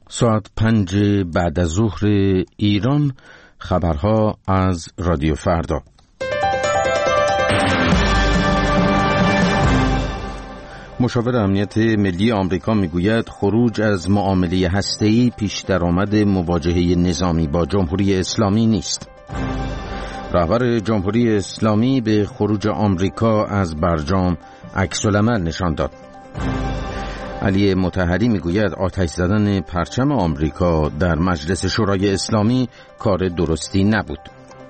ساعت 5 بعد از ظهر ایران. خبرها از رادیو فردا. مشاور امنیت ملی آمریکا میگوید خروج از معامله هسته‌ای پیش درآمد مواجهه نظامی با جمهوری اسلامی نیست. رهبر جمهوری اسلامی به خروج آمریکا از برجام عکس‌العمل نشان داد. علی مطهری میگوید آتش زدن پرچم آمریکا در مجلس شورای اسلامی کار درستی نبود.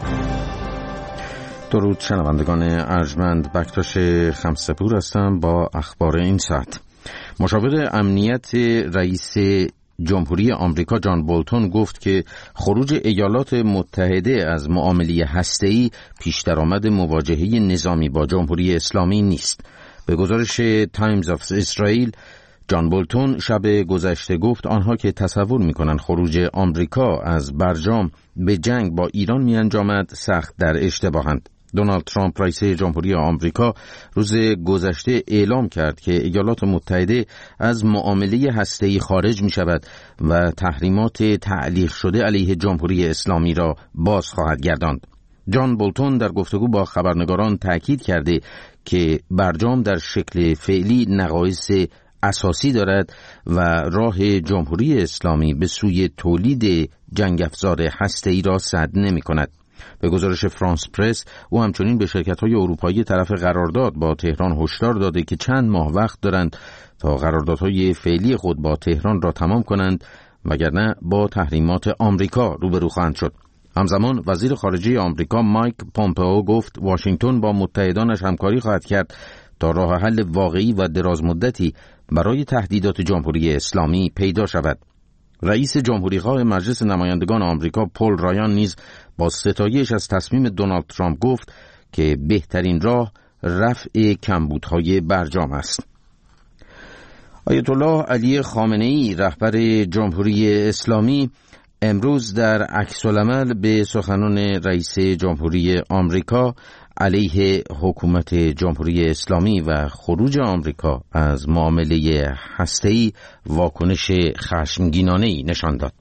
درود شنوندگان ارجمند، بکتاش خمسپور هستم با اخبار این ساعت. مشاور امنیت رئیس جمهوری آمریکا جان بولتون گفت که خروج ایالات متحده از معامله هسته‌ای پیش درآمد مواجهه نظامی با جمهوری اسلامی نیست. به گزارش تایمز آف اسرائیل، جان بولتون شب گذشته گفت آنها که تصور می‌کنند خروج آمریکا از برجام به جنگ با ایران می‌انجامد سخت در اشتباهند. دونالد ترامپ رئیس جمهوری آمریکا روز گذشته اعلام کرد که ایالات متحده از معامله هسته‌ای خارج می‌شود و تحریمات تعلیق شده علیه جمهوری اسلامی را باز خواهد گرداند. جان بولتون در گفتگو با خبرنگاران تاکید کرده که برجام در شکل فعلی نقایص اساسی دارد و راه جمهوری اسلامی به سوی تولید جنگ افزار هسته‌ای را سد نمی‌کند. به گزارش فرانس پرس، او همچنین به شرکت‌های اروپایی طرف قرارداد با تهران هشدار داده که چند ماه وقت دارند تا قراردادهای فعلی خود با تهران را تمام کنند، وگرنه با تحریمات آمریکا روبرو خواهند شد. همزمان وزیر خارجه آمریکا مایک پومپئو گفت واشنگتن با متحدانش همکاری خواهد کرد تا راه حل واقعی و درازمدتی برای تهدیدات جمهوری اسلامی پیدا شود. رئیس جمهوری‌خواه مجلس نمایندگان آمریکا پل رایان نیز با ستایش از تصمیم دونالد ترامپ گفت که بهترین راه رفع کمبودهای برجام است. آیت الله علی خامنه‌ای رهبر جمهوری اسلامی امروز در عکس‌العمل به سخنان رئیس جمهوری آمریکا علیه حکومت جمهوری اسلامی و خروج آمریکا از معامله هسته‌ای واکنش خشمگینانه‌ای نشان داد.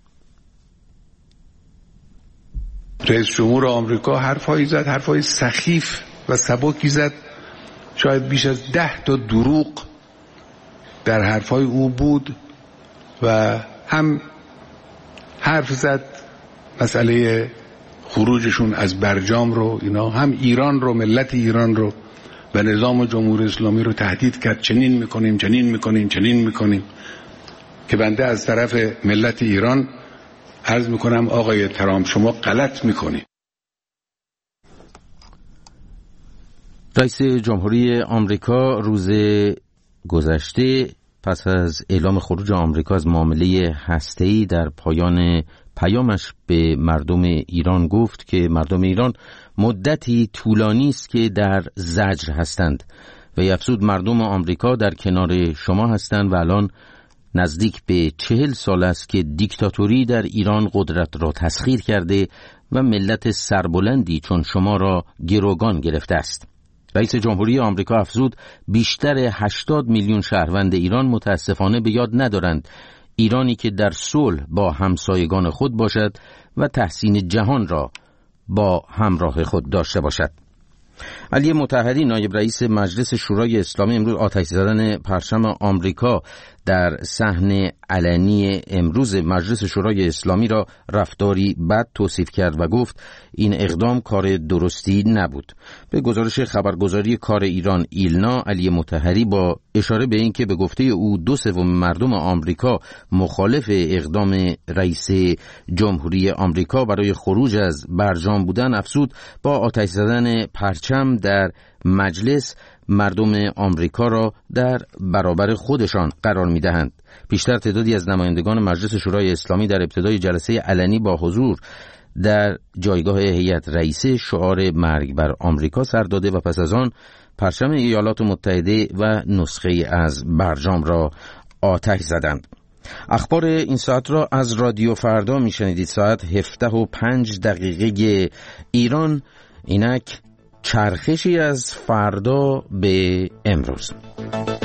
رئیس جمهور آمریکا حرفایی زد، حرفای سخیف و سبکی زد. شاید بیش از 10 تا دروغ در حرفای او بود و هم حرف زد مسئله خروجشون از برجام رو، اینا هم ایران رو، ملت ایران رو و نظام جمهوری اسلامی رو تهدید کرد. چنین میکنیم که بنده از طرف ملت ایران عرض میکنم آقای ترامپ شما غلط میکنید. رئیس جمهوری آمریکا روز گذشته پس از اعلام خروج آمریکا از معامله هسته‌ای در پایان پیامش به مردم ایران گفت که مردم ایران مدتی طولانی است که در زجر هستند و افزود مردم آمریکا در کنار شما هستند و الان نزدیک به 40 سال است که دیکتاتوری در ایران قدرت را تسخیر کرده و ملت سربلندی چون شما را گروگان گرفته است. رئیس جمهوری آمریکا افزود بیشتر 80 میلیون شهروند ایران متاسفانه به یاد ندارند ایرانی که در صلح با همسایگان خود باشد و تحسین جهان را با همراه خود داشته باشد. علی مطهری نایب رئیس مجلس شورای اسلامی امروز آتش زدن پرچم آمریکا در صحن علنی امروز مجلس شورای اسلامی را رفتاری بد توصیف کرد و گفت این اقدام کار درستی نبود. به گزارش خبرگزاری کار ایران ایلنا، علی مطهری با اشاره به اینکه به گفته او 2/3 مردم آمریکا مخالف اقدام رئیس جمهوری آمریکا برای خروج از برجام بودن، افزود با آتش زدن پرچم در مجلس مردم آمریکا را در برابر خودشان قرار می‌دهند. پیشتر تعدادی از نمایندگان مجلس شورای اسلامی در ابتدای جلسه علنی با حضور در جایگاه هیئت رئیسه شعار مرگ بر آمریکا سر داده و پس از آن پرچم ایالات متحده و نسخه از برجام را آتش زدند. اخبار این ساعت را از رادیو فردا میشنیدید. ساعت 17:05 ایران. اینک چرخشی از فردا به امروز.